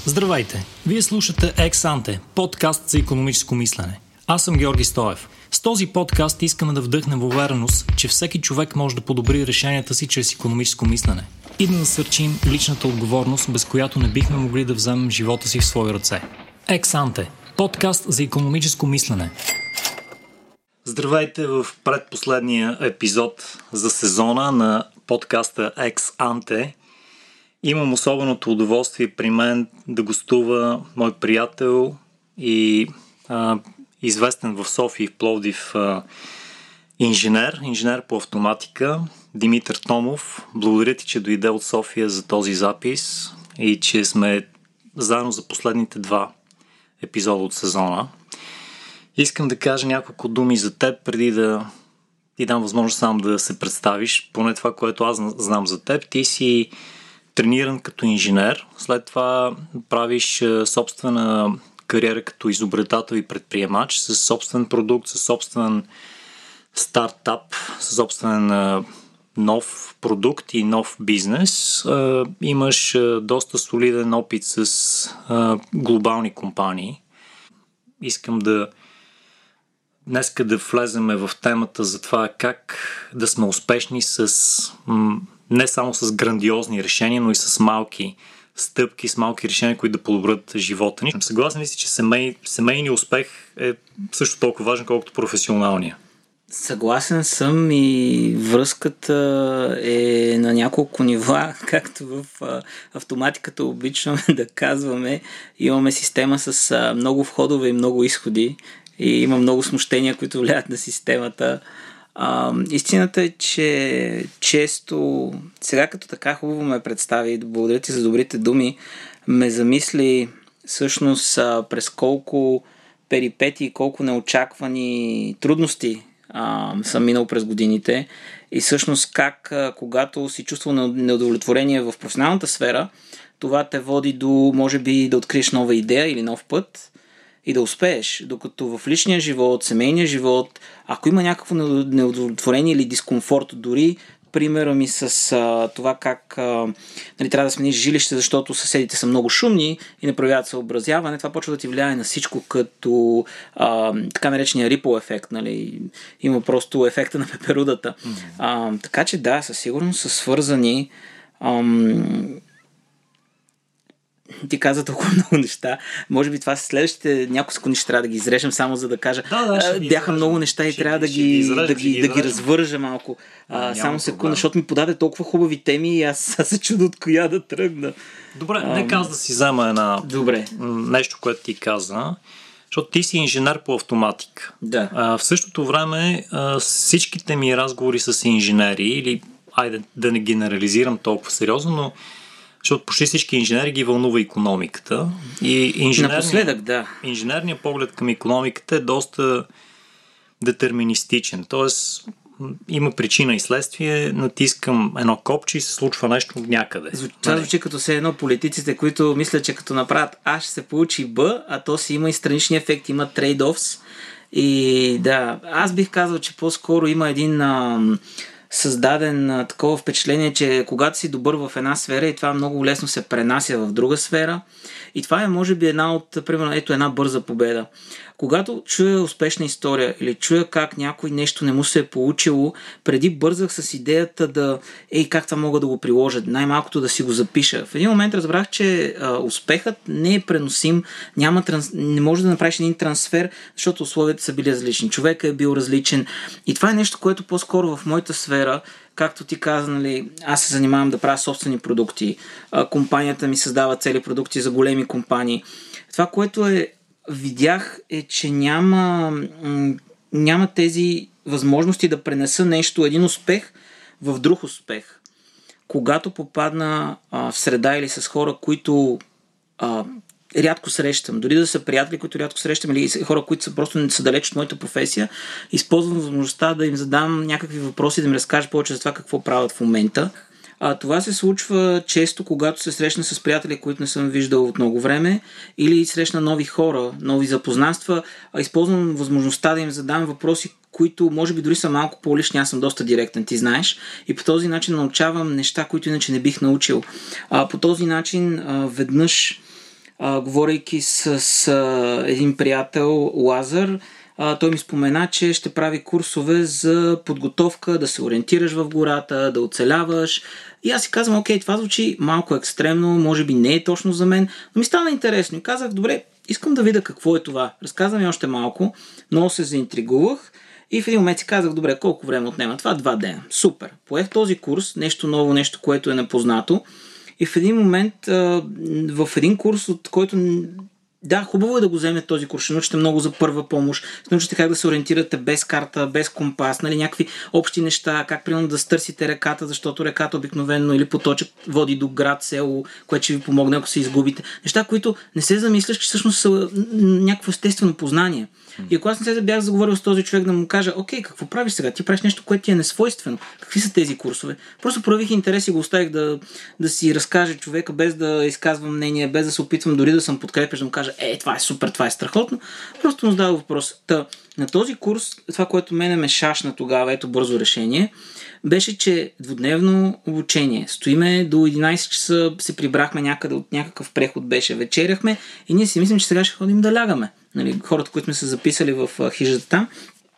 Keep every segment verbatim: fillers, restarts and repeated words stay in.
Здравейте! Вие слушате Ex-Ante, подкаст за икономическо мислене. Аз съм Георги Стоев. С този подкаст искаме да вдъхнем увереност, че всеки човек може да подобри решенията си чрез икономическо мислене и да насърчим личната отговорност, без която не бихме могли да вземем живота си в свои ръце. Ex-Ante, подкаст за икономическо мислене. Здравейте в предпоследния епизод за сезона на подкаста Ex-Ante. Имам особеното удоволствие при мен да гостува мой приятел и а, известен в София и в Пловдив а, инженер, инженер по автоматика, Димитър Томов. Благодаря ти, че дойде от София за този запис и че сме заедно за последните два епизода от сезона. Искам да кажа няколко думи за теб, преди да ти дам възможност сам да се представиш, поне това, което аз знам за теб. Ти си трениран като инженер, след това правиш собствена кариера като изобретател и предприемач, с собствен продукт, с собствен стартап, с собствен нов продукт и нов бизнес. Имаш доста солиден опит с глобални компании. Искам да днеска да влеземе в темата за това как да сме успешни с не само с грандиозни решения, но и с малки стъпки, с малки решения, които да подобрят живота ни. Съгласен ли си, че семей, семейният успех е също толкова важен, колкото професионалния? Съгласен съм и връзката е на няколко нива, както в автоматиката обичаме да казваме. Имаме система с много входове и много изходи и има много смущения, които влияят на системата. Uh, истината е, че често, сега като така хубаво ме представи, благодаря ти за добрите думи, ме замисли всъщност uh, през колко перипети и колко неочаквани трудности uh, съм минал през годините и всъщност как uh, когато си чувствал неудовлетворение в професионалната сфера, това те води до, може би, да откриеш нова идея или нов път и да успееш, докато в личния живот, семейния живот, ако има някакво неудовлетворение или дискомфорт, дори примера ми с а, това как а, нали, трябва да смениш жилище, защото съседите са много шумни и не проявяват съобразяване, това почва да ти влияе на всичко, като а, така наречения ripple ефект. Нали. Има просто ефекта на пеперудата. Mm-hmm. А, така че да, със сигурност са свързани. Ам, Ти каза толкова много неща. Може би това са следващите няколко секунди ще трябва да ги изрежем, само за да кажа. Да, да, а, бяха изрежем. Много неща и ще, трябва да ги, ги, изрежем, да ги, да ги развържа малко. А, само секунда, защото ми подаде толкова хубави теми и аз, аз се чудя от коя да тръгна. Добре, а, нека аз да си взема една добре. нещо, което ти каза. Защото ти си инженер по автоматика. Да. А, в същото време а, всичките ми разговори с инженери, или айде да не генерализирам толкова сериозно, но защото почти всички инженери ги вълнува икономиката. И инженерния, напоследък, да. Инженерният поглед към икономиката е доста детерминистичен. Тоест, има причина и следствие, натискам едно копче и се случва нещо някъде. Това звучи като се едно политиците, които мислят, че като направят А ще се получи Б, а то си има и странични ефекти, има трейд-офс. И да, аз бих казал, че по-скоро има един ам, създаден а, такова впечатление, че когато си добър в една сфера и това много лесно се пренася в друга сфера, и това е може би една от, примерно, ето една бърза победа. Когато чуя успешна история или чуя как някой нещо не му се е получило, преди бързах с идеята да, ей, как това мога да го приложа, най-малкото да си го запиша. В един момент разбрах, че а, успехът не е преносим, няма транс... не може да направиш един трансфер, защото условията са били различни, човека е бил различен. И това е нещо, което по-скоро в моята сфера, както ти каза, нали, аз се занимавам да правя собствени продукти, а, компанията ми създава цели продукти за големи компании. Това, което е видях е, че няма, няма тези възможности да пренеса нещо, един успех в друг успех. Когато попадна а, в среда или с хора, които а, рядко срещам, дори да са приятели, които рядко срещам, или хора, които са просто не са далеч от моята професия, използвам възможността да им задам някакви въпроси, да ми разкажа повече за това какво правят в момента. А, това се случва често, когато се срещна с приятели, които не съм виждал от много време, или срещна нови хора, нови запознанства. А, използвам възможността да им задам въпроси, които може би дори са малко по-лични, аз съм доста директен, ти знаеш, и по този начин научавам неща, които иначе не бих научил. А, по този начин а, веднъж а, говорейки с, с а, един приятел, Лазар, а, той ми спомена, че ще прави курсове за подготовка, да се ориентираш в гората, да оцеляваш. И аз си казвам, окей, това звучи малко екстремно, може би не е точно за мен, но ми стана интересно и казах, добре, искам да видя какво е това. Разказвам ми още малко, много се заинтригувах и в един момент си казах, добре, колко време отнема това? Два дена. Супер. Поех този курс, нещо ново, нещо, което е непознато и в един момент в един курс, от който да, хубаво е да го вземете този курс, ще научите много за първа помощ, ще научите как да се ориентирате без карта, без компас, нали, някакви общи неща, как примерно да стърсите реката, защото реката обикновено или поточък води до град, село, което ще ви помогне, ако се изгубите. Неща, които не се замисляш, че всъщност са някакво естествено познание. И ако аз не се бях заговорил с този човек да му кажа, окей, какво правиш сега? Ти правиш нещо, което ти е несвойствено. Какви са тези курсове? Просто проявих интерес и го оставих да, да си разкаже човека, без да изказвам мнение, без да се опитвам дори да съм подкрепящ, да му кажа, е, това е супер, това е страхотно. Просто му задава въпрос. Та, на този курс, това, което мене ме шашна тогава, ето бързо решение, беше, че двудневно обучение. Стоиме до единайсет часа, се прибрахме някъде от някакъв преход беше, вечеряхме и ние си мислим, че сега ще ходим да лягаме. Нали, хората, които сме се записали в а, хижата там,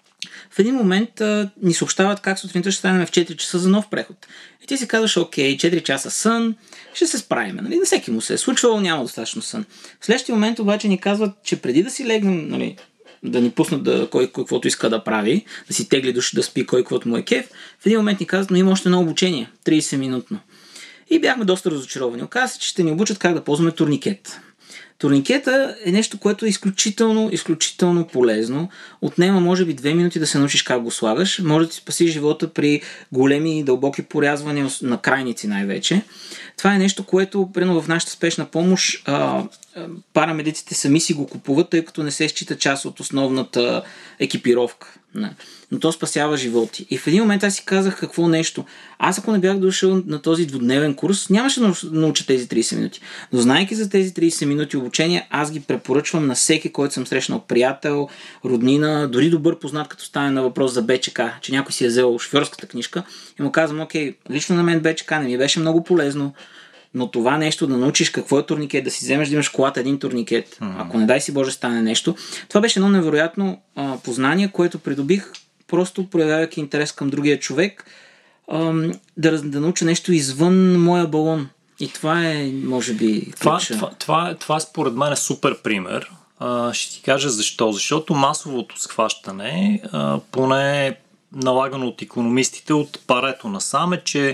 в един момент а, ни съобщават как сутринта ще станем в четири часа за нов преход. И ти си казваш, окей, четири часа сън, ще се справим. Нали? На всеки му се е случвало, няма достатъчно сън. В следващия момент обаче ни казват, че преди да си легнем, нали, да ни пуснат да, кой каквото иска да прави, да си тегли душ, да спи кой каквото му е кеф, в един момент ни казват, но има още едно обучение, трийсет минутно. И бяхме доста разочаровани. Оказва се, че ще ни обучат как да ползваме турникет. Турникета е нещо, което е изключително, изключително полезно. Отнема може би две минути да се научиш как го слагаш. Може да ти спаси живота при големи и дълбоки порязвания на крайници най-вече. Това е нещо, което примерно в нашата спешна помощ а, а, парамедиците сами си го купуват, тъй като не се счита част от основната екипировка. Не. Но то спасява животи. И в един момент аз си казах какво нещо. Аз ако не бях дошъл на този двудневен курс, нямаше да науча тези трийсет минути. Но знайки за тези трийсет минути обучение, аз ги препоръчвам на всеки, който съм срещнал, приятел, роднина, дори добър познат, като стане на въпрос за БЧК, че някой си е взел шофьорската книжка и му казвам, окей, лично на мен БЧК не ми беше много полезно, но това нещо да научиш какво е турникет, да си вземеш да имаш в колата един турникет, mm-hmm. ако не дай си Боже стане нещо, това беше едно невероятно а, познание, което придобих просто проявявайки интерес към другия човек, а, да, да науча нещо извън моя балон. И това е, може би, това, това, това, това според мен е супер пример. А, ще ти кажа защо. Защото масовото схващане, а, поне налагано от икономистите от Парето насам, е, че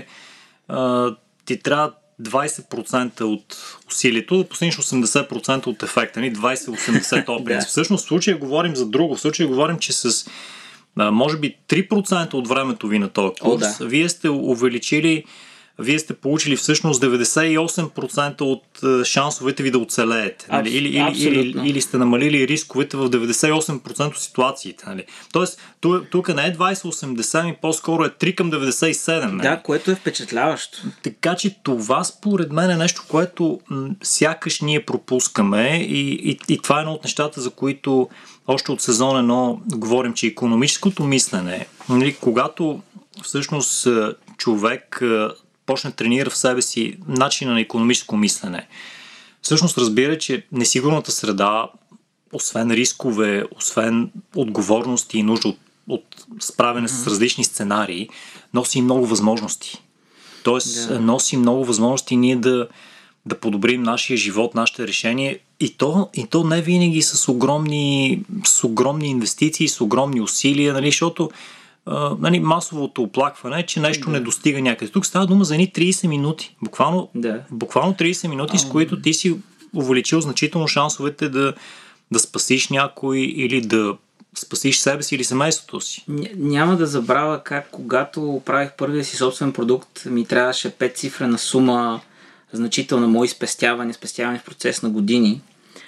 а, ти трябва двайсет процента от усилието, да постигнеш осемдесет процента от ефекта ни, двайсет осемдесет този принцип. Всъщност в случая говорим за друго. В случая говорим, че с а, може би три процента от времето ви на този курс, О, да. вие сте увеличили, вие сте получили всъщност деветдесет и осем процента от шансовете ви да оцелеете. Нали? Или, или, или, или сте намалили рисковете в деветдесет и осем процента от ситуациите. Нали? Тоест, тук не е двайсет осемдесет, ми по-скоро е три към деветдесет и седем. Нали? Да, което е впечатляващо. Така че това според мен е нещо, което м- сякаш ние пропускаме и, и, и това е едно от нещата, за които още от сезон едно говорим, че икономическото мислене, нали, когато всъщност човек почне да тренира в себе си начина на икономическо мислене, всъщност разбира, че несигурната среда, освен рискове, освен отговорности и нужда от, от справяне mm-hmm. с различни сценарии, носи много възможности. Тоест, yeah. носи много възможности ние да, да подобрим нашия живот, нашите решения и то, и то не винаги с огромни, с огромни инвестиции, с огромни усилия, нали, защото Uh, нали, масовото оплакване е, че нещо да. не достига някъде. Тук става дума за едни трийсет минути. Буквално, да. буквално трийсет минути, а, с които ти си увеличил значително шансовете да, да спасиш някой или да спасиш себе си или семейството си. Ня, няма да забравя как когато правих първия си собствен продукт, ми трябваше пет цифрена сума, значителна мои спестяване, спестяване в процес на години.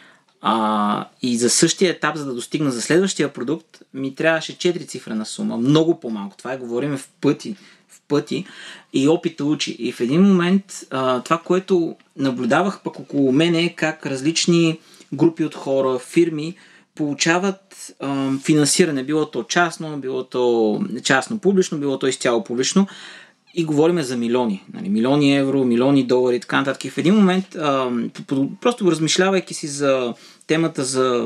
А, и за същия етап, за да достигна за следващия продукт, ми трябваше четири цифрена сума, много по-малко. Това е, говорим в пъти, в пъти и опита учи. И в един момент а, това, което наблюдавах пък около мен е как различни групи от хора, фирми получават а, финансиране, било то частно, било то частно-публично, било то изцяло публично. и говорим за милиони. Нали, милиони евро, милиони долари и така нататък. И в един момент, а, просто размишлявайки си за темата за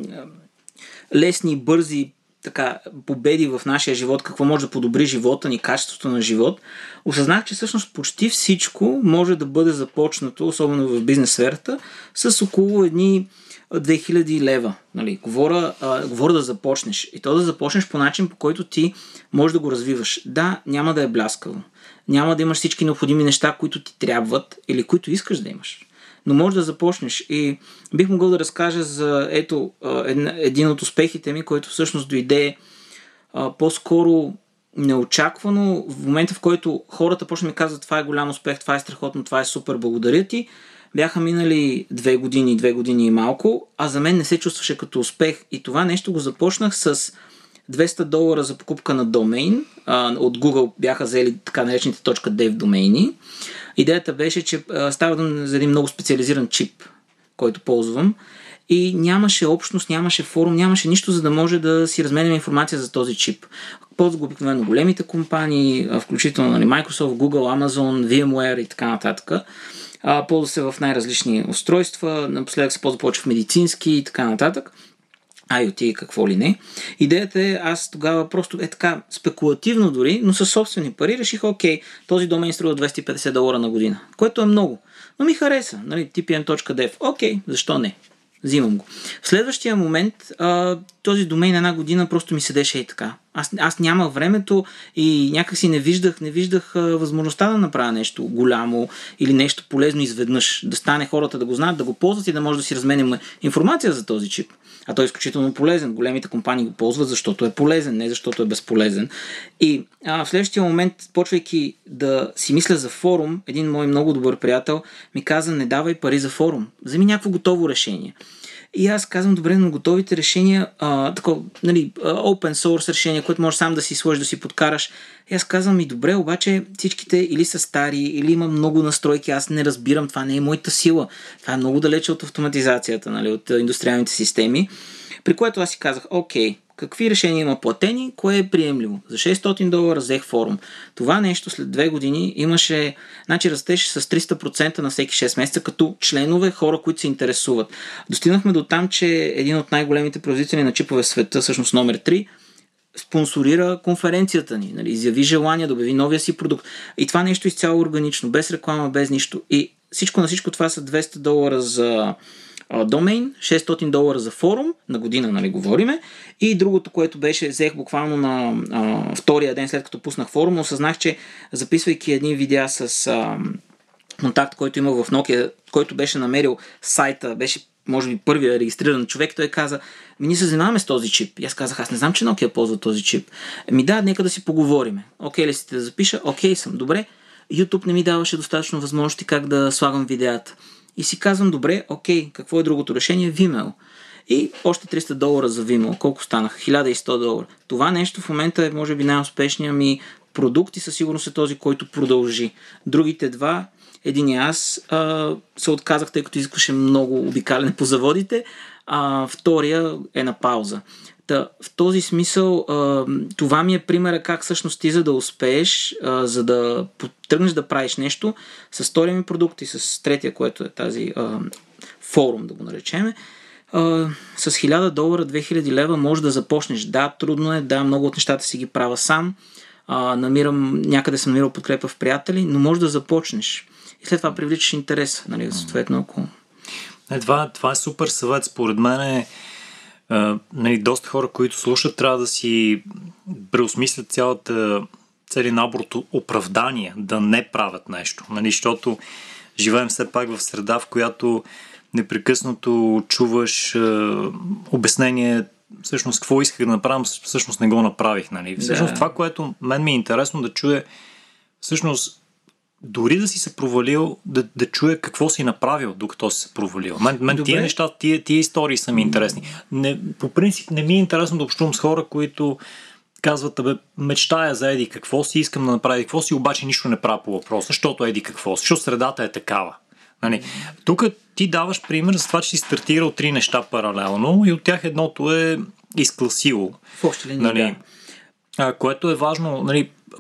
лесни, бързи така, победи в нашия живот, какво може да подобри живота ни, качеството на живот, осъзнах, че всъщност почти всичко може да бъде започнато, особено в бизнес сферата, с около едни две хиляди лева. Нали, говоря, а, говоря да започнеш. И то да започнеш по начин, по който ти можеш да го развиваш. Да, няма да е бляскаво. Няма да имаш всички необходими неща, които ти трябват или които искаш да имаш. Но можеш да започнеш. И бих могъл да разкажа за ето един от успехите ми, който всъщност дойде а, по-скоро неочаквано в момента, в който хората почне ми казват: това е голям успех, това е страхотно, това е супер, благодаря ти. Бяха минали две години, две години и малко, а за мен не се чувстваше като успех. И това нещо го започнах с двеста долара за покупка на домейн. А, от Google бяха взели така наречените .dev домейни. Идеята беше, че а, става дума за един много специализиран чип, който ползвам. И нямаше общност, нямаше форум, нямаше нищо, за да може да си разменяме информация за този чип. Ползвах обикновено големите компании, включително нали, Microsoft, Google, Amazon, VMware и така нататък. Ползва се в най-различни устройства, напоследък се ползва повече в медицински и така нататък. IoT и какво ли не. Идеята е, аз тогава просто е така спекулативно дори, но със собствени пари реших: окей, този домен струва двеста и петдесет долара на година, което е много, но ми хареса, нали, ти пи ем точка дев. Окей, защо не? Взимам го. В следващия момент а, този домен една година просто ми седеше и така. Аз, аз нямах времето и някакси не виждах, не виждах а, възможността да направя нещо голямо или нещо полезно изведнъж. Да стане хората да го знаят, да го ползват и да може да си разменим информация за този чип. А той е изключително полезен. Големите компании го ползват, защото е полезен, не защото е безполезен. И а, в следващия момент, почвайки да си мисля за форум, един мой много добър приятел ми каза: не давай пари за форум, вземи някакво готово решение. И аз казвам: добре, но готовите решения, а, такова, нали, open source решение, което можеш сам да си сложиш, да си подкараш. И аз казвам: и добре, обаче всичките или са стари, или има много настройки, аз не разбирам, това не е моята сила. Това е много далече от автоматизацията, нали, от индустриалните системи. При което аз си казах: окей, какви решения има платени, кое е приемливо? За шестстотин долара взех форум. Това нещо след две години имаше, значи растеше с триста процента на всеки шест месеца, като членове, хора, които се интересуват. Достигнахме до там, че един от най-големите производители на чипове в света, всъщност номер три, спонсорира конференцията ни, нали, изяви желание да обяви новия си продукт. И това нещо изцяло органично, без реклама, без нищо. И всичко на всичко това са двеста долара за домейн, шестстотин долара за форум, на година, нали, говориме. И другото, което беше, взех буквално на а, втория ден след като пуснах форум, осъзнах, че записвайки едни видеа с а, контакт, който има в Nokia, който беше намерил сайта, беше може би първия регистриран човек, той каза: ми ние се занимаваме с този чип. И аз казах: аз не знам, че Nokia ползва този чип. Ми да, нека да си поговориме. Окей ли си да запиша? Окей съм. Добре. YouTube не ми даваше достатъчно възможности как да слагам видеята. И си казвам: добре, окей, какво е другото решение? Vimeo. И още триста долара за Vimeo. Колко станах? хиляда и сто долара. Това нещо в момента е може би най-успешният ми продукт и със сигурност е този, който продължи. Другите два, един и аз а, се отказах, тъй като изискваше много обикаляне по заводите, а втория е на пауза. Та, в този смисъл, а, това ми е примера как всъщност ти, за да успееш, а, за да тръгнеш да правиш нещо, с втория ми продукт и с третия, което е тази а, форум, да го наречем, а, с хиляда долара, две хиляди лева може да започнеш. Да, трудно е, да, много от нещата си ги правя сам, а, намирам, някъде съм намирал подкрепа в приятели, но може да започнеш. И след това привличаш интерес, нали, съответно, ако... Е, това, това е супер съвет. Според мен е, Uh, нали, доста хора, които слушат, трябва да си преосмислят цялата, цели набор от оправдания да не правят нещо. Нали, защото живеем все пак в среда, в която непрекъснато чуваш uh, обяснение всъщност какво исках да направя, всъщност не го направих. Нали. Всъщност да. Това, което мен ми е интересно да чуя, всъщност дори да си се провалил, да, да чуя какво си направил, докато си се провалил. Мен, мен тия неща, тия, тия истории са ми интересни. Не, по принцип не ми е интересно да общувам с хора, които казват: абе, мечтая за еди какво си, искам да направя какво си, обаче нищо не правя по въпроса, защото еди какво си, защото средата е такава. Нали? Тук ти даваш пример за това, че си стартирал три неща паралелно и от тях едното е изкласило. В общи линии, нали? да. А, което е важно, нали,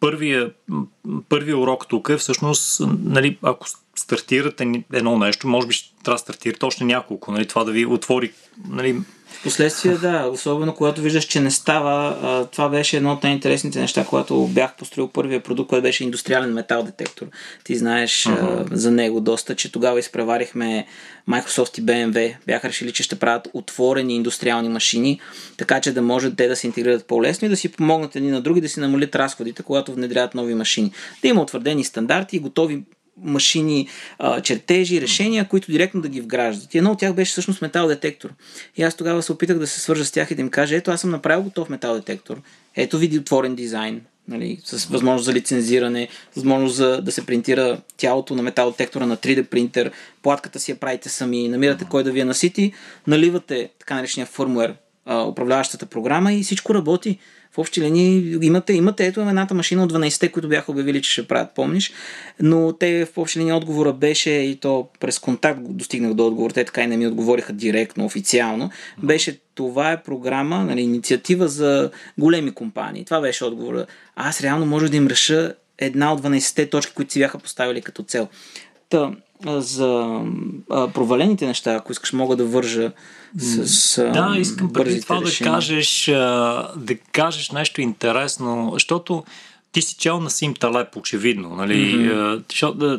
първия, първия урок тук е всъщност, нали, ако стартирате едно нещо, може би ще трябва да стартирате още няколко, нали, това да ви отвори, нали. Впоследствие, да, особено когато виждаш, че не става, а, това беше едно от най-интересните неща, когато бях построил първия продукт, който беше индустриален метал детектор. Ти знаеш uh-huh. а, за него доста, че тогава изпреварихме Microsoft и Би Ем Дабълю. Бяха решили, че ще правят отворени индустриални машини, така че да може те да се интегрират по-лесно и да си помогнат едни на други, да си намалят разходите, когато внедряват нови машини. Да има утвърдени стандарти и готови машини, а, чертежи, решения, които директно да ги вграждат. И едно от тях беше всъщност метал детектор. И аз тогава се опитах да се свържа с тях и да им кажа, ето аз съм направил готов метал детектор, ето види отворен дизайн, нали, с възможност за лицензиране, възможност за да се принтира тялото на метал детектора на три Ди принтер, платката си я правите сами, намирате кой да ви я насити, наливате така наречения фърмуер, а, управляващата програма и всичко работи. В общи линии имате, имате ето едната машина от дванайсетте, които бяха обявили, че ще правят, помниш, но те в общи линии отговора беше, и то през контакт достигнах до отговор, те така и не ми отговориха директно, официално, беше това е програма, нали, инициатива за големи компании. Това беше отговора. Аз реално може да им реша една от дванайсетте точки, които си бяха поставили като цел. Та, за а, провалените неща, ако искаш, мога да вържа с а, да, искам преди това решения. да кажеш, да кажеш нещо интересно, защото ти си чел на Сим Талеб, очевидно. Нали? Mm-hmm. Защото,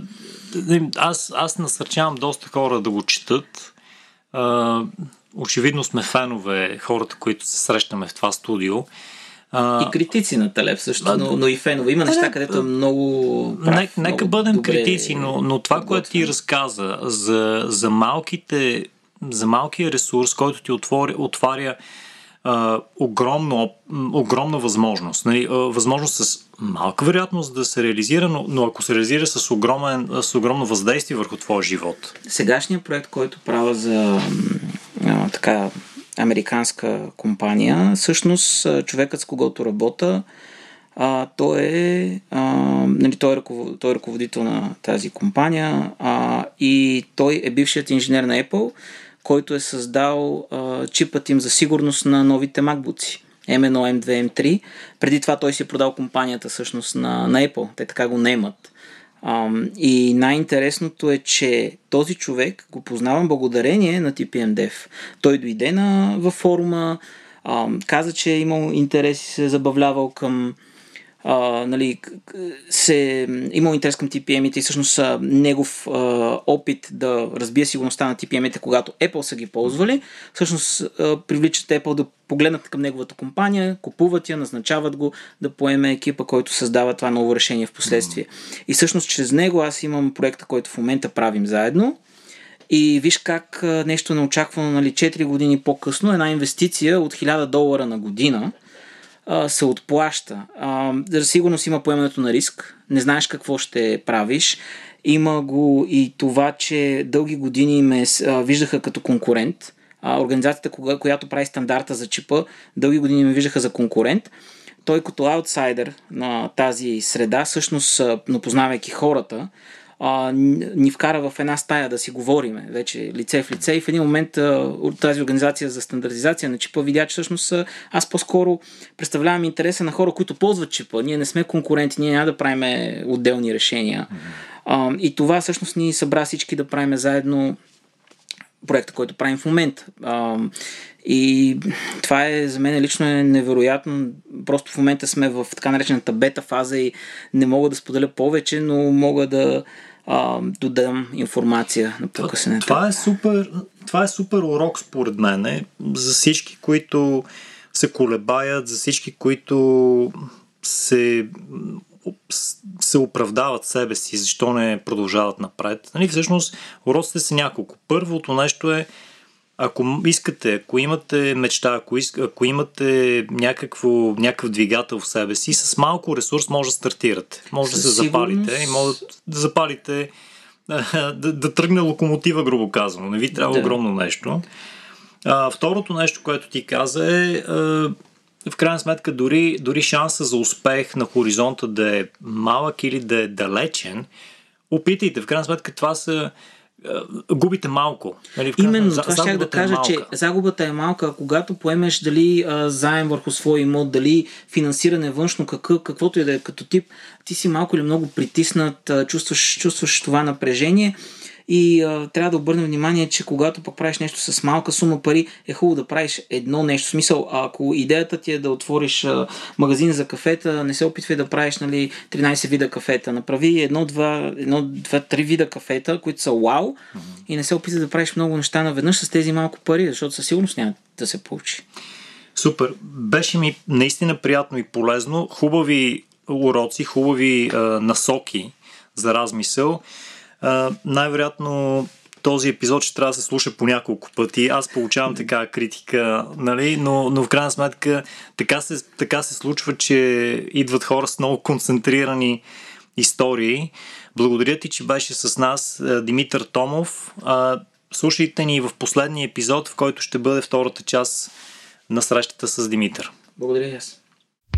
аз, аз насърчавам доста хора да го четат. А, очевидно сме фенове, хората, които се срещаме в това студио. И критици на Талеб също, но, но и фенове. Има неща, където е много прав, Нека, много нека бъдем добре критици, но, но това, подготвен. което ти разказа за, за малките, за малкия ресурс, който ти отвори, отваря а, огромно, огромна възможност. Нали, а, възможност с малка вероятност да се реализира, но, но ако се реализира с, огромен, с огромно въздействие върху твоя живот. Сегашният проект, който правя за а, така американска компания, всъщност човекът, с когото работя, а, той, е, а, нали, той, е ръковод, той е ръководител на тази компания а, и той е бившият инженер на Apple, който е създал а, чипът им за сигурност на новите MacBooks. Ем едно, Ем две, Ем три. Преди това той си е продал компанията всъщност на, на Apple. Те така го наемат. Um, и най-интересното е, че този човек го познавам благодарение на Ти Пи Ем Dev. Той дойде на, във форума, um, каза, че е имал интерес и се е забавлявал към Uh, нали, се, имал интерес към Ти Пи Ем-ите и всъщност uh, негов uh, опит да разбие сигурността на Ти Пи Ем-ите, когато Apple са ги ползвали, всъщност uh, привличат Apple да погледнат към неговата компания, купуват я, назначават го да поеме екипа, който създава това ново решение в последствие. Mm-hmm. И всъщност чрез него аз имам проекта, който в момента правим заедно. И виж как uh, нещо неочаквано, нали, четири години по-късно, една инвестиция от хиляда долара на година се отплаща. За сигурност има поемането на риск. Не знаеш какво ще правиш. Има го и това, че дълги години ме виждаха като конкурент. Организацията, която прави стандарта за чипа, дълги години ме виждаха за конкурент. Той като аутсайдер на тази среда, всъщност, но познавайки хората, Uh, ни вкара в една стая да си говориме, вече лице в лице, и в един момент uh, от тази организация за стандартизация на чипа видя, че всъщност uh, аз по-скоро представлявам интереса на хора, които ползват чипа. Ние не сме конкуренти, ние няма да правим отделни решения. Uh, и това всъщност ни събра всички да правим заедно проекта, който правим в момента. Uh, и това е за мен лично е невероятно. Просто в момента сме в така наречената бета фаза и не мога да споделя повече, но мога да а, додам информация на по-късен етап. Това е супер, това е супер урок според мен за всички, които се колебаят, за всички, които се, се оправдават себе си, защо не продължават напред. Нали, всъщност уроците са няколко. Първото нещо е, ако искате, ако имате мечта, ако, иск, ако имате някакво, някакъв двигател в себе си, с малко ресурс може да стартирате. Може да се запалите и може да запалите да, да тръгне локомотива, грубо казано. Не ви трябва да. Огромно нещо. А, второто нещо, което ти каза е а, в крайна сметка дори, дори шанса за успех на хоризонта да е малък или да е далечен, опитайте. В крайна сметка това са губите малко. Нали? Именно, за, това щях да кажа, е че загубата е малка. Когато поемеш дали а, заем върху свой имот, дали финансиране външно, какъв, каквото и да е като тип, ти си малко или много притиснат, а, чувстваш, чувстваш това напрежение. И а, трябва да обърнем внимание, че когато пък правиш нещо с малка сума пари, е хубаво да правиш едно нещо. В смисъл, ако идеята ти е да отвориш а, магазин за кафета, не се опитвай да правиш, нали, тринайсет вида кафета. Направи едно, два, едно, два, три вида кафета, които са вау, mm-hmm. и не се опитвай да правиш много неща наведнъж с тези малко пари, защото със сигурност няма да се получи. Супер. Беше ми наистина приятно и полезно. Хубави уроци, хубави а, насоки за размисъл. Uh, най-вероятно този епизод ще трябва да се слуша по няколко пъти. Аз получавам такава критика, нали? но, но в крайна сметка така се, така се случва, че идват хора с много концентрирани истории. Благодаря ти, че беше с нас Димитър Томов. Uh, слушайте ни в последния епизод, в който ще бъде втората част на срещата с Димитър. Благодаря и аз.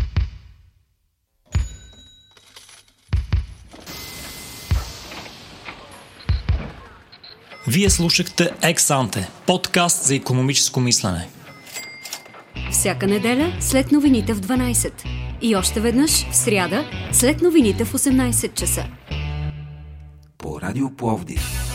Вие слушахте Ex-Ante, подкаст за икономическо мислене. Всяка неделя след новините в дванайсет. И още веднъж в сряда след новините в осемнайсет часа. По Радио Пловдив.